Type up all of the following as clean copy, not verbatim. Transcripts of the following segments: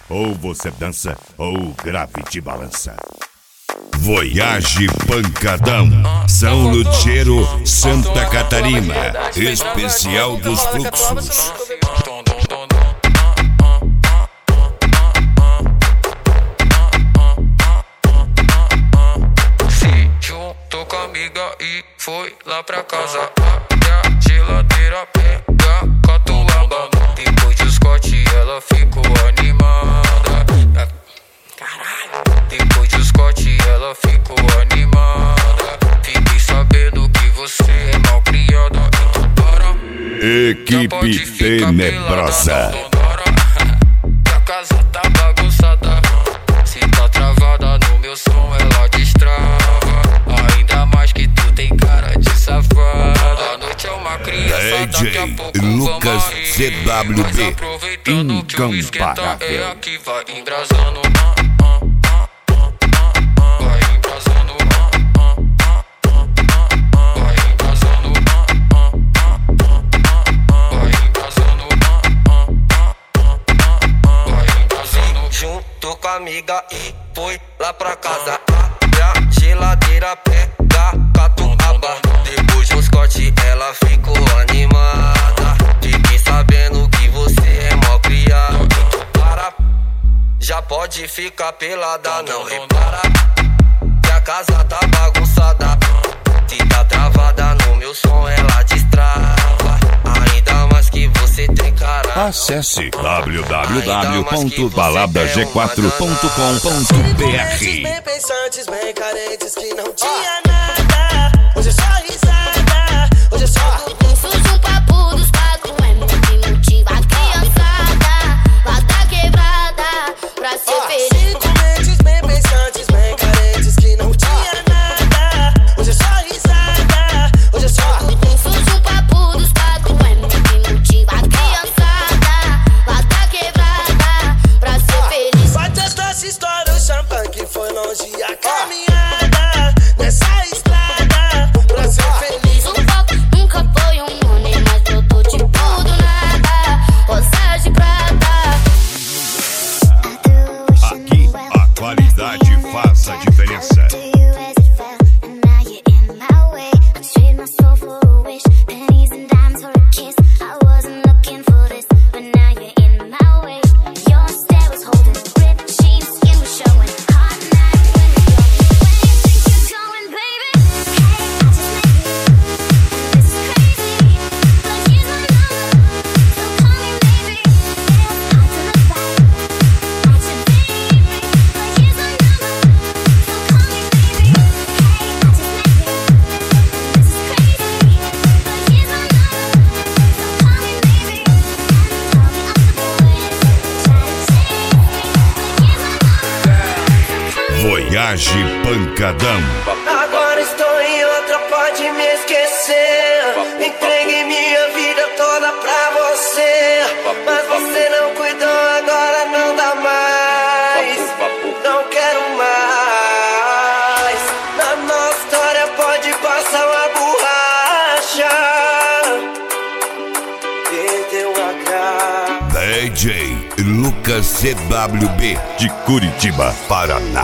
Ou você dança, ou o grave te balança. Voyage Pancadão, São Lutero, Santa Catarina, especial dos fluxos. Se juntou com a amiga e foi lá pra casa. Abre a geladeira, pega catuaba. Depois do Scott ela ficou animada. Caralho. Depois do Scott ela ficou animada. Fiquei sabendo que você é mal criada. Então para. Equipe Tenebrosa. Que a casa tá bagunçada. Se tá travada no meu som ela destrava. Ainda mais que tu tem cara de safada. A noite é uma criança, daqui a pouco Lucas CWB, aproveitando que o esquenta é incomparável. aqui, vai embrasando. Vai embrasando. Vai embrasando. Vai embrasando. Vai embrasando. Junto com a amiga e foi lá pra casa. Abre a geladeira, pega catuaba. Depois do Scott ela ficou animada. Fiquei sabendo que você é mal criado. Para, já pode ficar pelada, não repara que a casa tá bagunçada. Se tá travada no meu som ela destrava. Ainda mais que você tem cara. Acesse www.balabdag4.com.br. Bem pensantes, bem carentes que não tinha nada. Hoje é só risada, hoje é só Surge um papo dos quatro, é muito que motiva a criançada lá da quebrada pra ser feliz. Cinco mentes bem pensantes, bem carentes que não tinha nada. Hoje é só risada, hoje é só Surge um papo dos quatro, é muito que motiva a criançada lá da quebrada pra ser feliz. vai testar essa história, o champanhe que foi longe a caminhada nessa estrada pra ser feliz. Um foco nunca foi um money, mas brotou de tudo nada. Rosas de prata. Aqui a qualidade faz a diferença. Voyage Pancadão. Agora estou em outra, pode me esquecer. Entreguei minha vida toda pra você, mas você não cuidou, agora não dá mais. Não quero mais. Na nossa história pode passar uma borracha. Perdeu a graça. DJ Lucas CWB, de Curitiba, Paraná.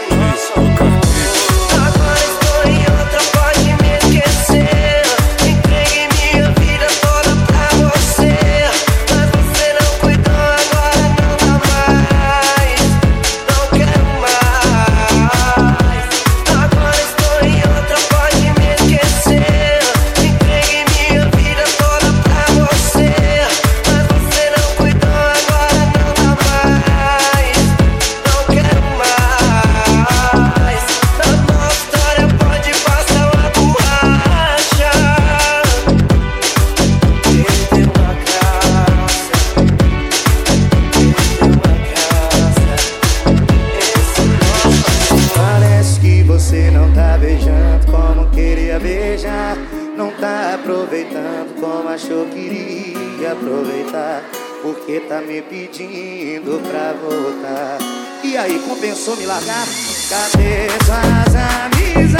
Agora estou em outra, pode me esquecer. Entreguei minha vida toda pra você, mas você não cuidou, agora não dá mais. Não quero mais. Agora estou em outra, pode me esquecer. Entreguei minha vida toda pra você, mas você não cuidou, agora não dá mais. Não quero mais. Na nossa história pode passar uma borracha. Perdeu a graça. Perdeu a graça. Parece que você não tá beijando como queria beijar. Não tá aproveitando como achou que iria aproveitar. Porque tá me pedindo pra voltar. E aí, compensou me largar? Cadê suas amizades?